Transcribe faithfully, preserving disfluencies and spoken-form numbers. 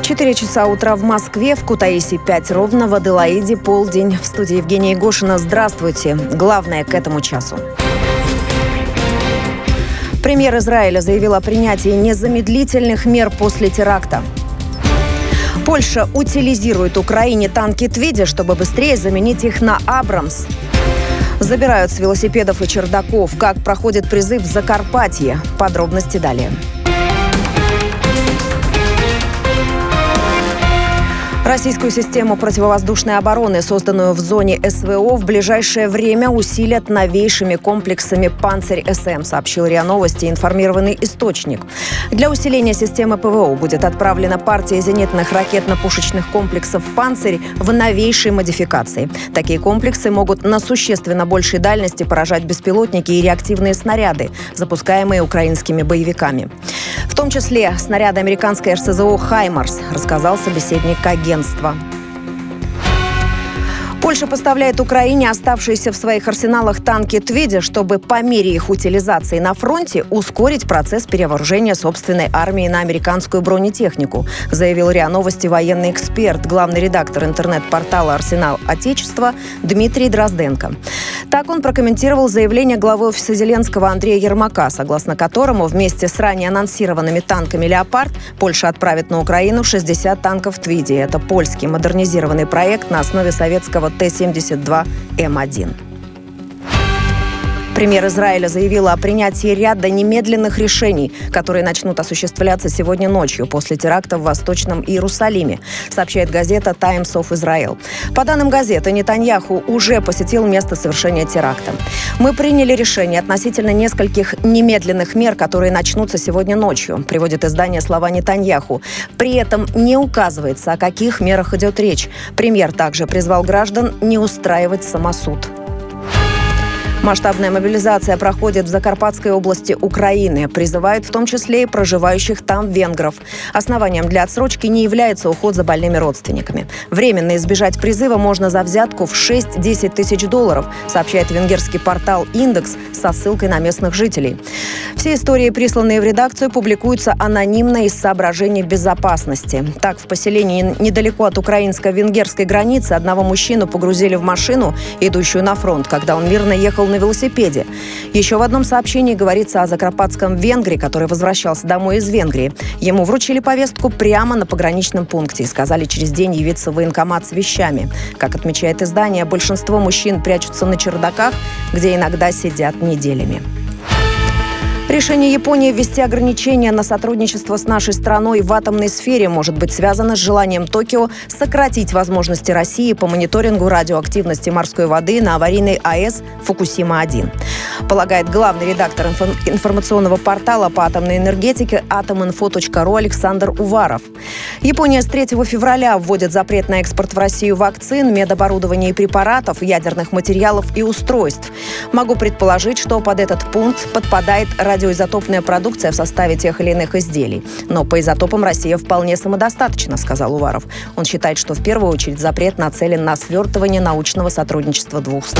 четыре часа утра в Москве, в Кутаиси пять ровно, в Аделаиде полдень. В студии Евгения Егошина. Здравствуйте. Главное к этому часу. Премьер Израиля заявил о принятии незамедлительных мер после теракта. Польша утилизирует Украине танки Твиди, чтобы быстрее заменить их на Абрамс. Забирают с велосипедов и чердаков. Как проходит призыв в Закарпатье. Подробности далее. Российскую систему противовоздушной обороны, созданную в зоне СВО, в ближайшее время усилят новейшими комплексами «Панцирь-СМ», сообщил РИА Новости информированный источник. Для усиления системы ПВО будет отправлена партия зенитных ракетно-пушечных комплексов «Панцирь» в новейшей модификации. Такие комплексы могут на существенно большей дальности поражать беспилотники и реактивные снаряды, запускаемые украинскими боевиками. В том числе снаряды американской эр эс зэ о «Хаймарс», рассказал собеседник агентства. Польша поставляет Украине оставшиеся в своих арсеналах танки Твиди, чтобы по мере их утилизации на фронте ускорить процесс перевооружения собственной армии на американскую бронетехнику, заявил РИА Новости военный эксперт, главный редактор интернет-портала «Арсенал Отечества» Дмитрий Дрозденко. Так он прокомментировал заявление главы офиса Зеленского Андрея Ермака, согласно которому вместе с ранее анонсированными танками «Леопард» Польша отправит на Украину шестьдесят танков Твиди. Это польский модернизированный проект на основе советского Т семьдесят два М один. Премьер Израиля заявила о принятии ряда немедленных решений, которые начнут осуществляться сегодня ночью после теракта в Восточном Иерусалиме, сообщает газета Times of Israel. По данным газеты, Нетаньяху уже посетил место совершения теракта. «Мы приняли решение относительно нескольких немедленных мер, которые начнутся сегодня ночью», приводит издание слова Нетаньяху. При этом не указывается, о каких мерах идет речь. Премьер также призвал граждан не устраивать самосуд. Масштабная мобилизация проходит в Закарпатской области Украины. Призывают в том числе и проживающих там венгров. Основанием для отсрочки не является уход за больными родственниками. Временно избежать призыва можно за взятку в шесть-десять тысяч долларов, сообщает венгерский портал «Индекс» со ссылкой на местных жителей. Все истории, присланные в редакцию, публикуются анонимно из соображений безопасности. Так, в поселении недалеко от украинско-венгерской границы одного мужчину погрузили в машину, идущую на фронт, когда он мирно ехал на велосипеде. Еще в одном сообщении говорится о закарпатском венгре, который возвращался домой из Венгрии. Ему вручили повестку прямо на пограничном пункте и сказали через день явиться в военкомат с вещами. Как отмечает издание, большинство мужчин прячутся на чердаках, где иногда сидят неделями. Решение Японии ввести ограничения на сотрудничество с нашей страной в атомной сфере может быть связано с желанием Токио сократить возможности России по мониторингу радиоактивности морской воды на аварийной АЭС Фукусима один. Полагает главный редактор информационного портала по атомной энергетике атом инфо точка ру Александр Уваров. Япония с третьего февраля вводит запрет на экспорт в Россию вакцин, медоборудования и препаратов, ядерных материалов и устройств. Могу предположить, что под этот пункт подпадает радиоактивность. Радиоизотопная продукция в составе тех или иных изделий. Но по изотопам Россия вполне самодостаточна, сказал Уваров. Он считает, что в первую очередь запрет нацелен на свертывание научного сотрудничества двух стран.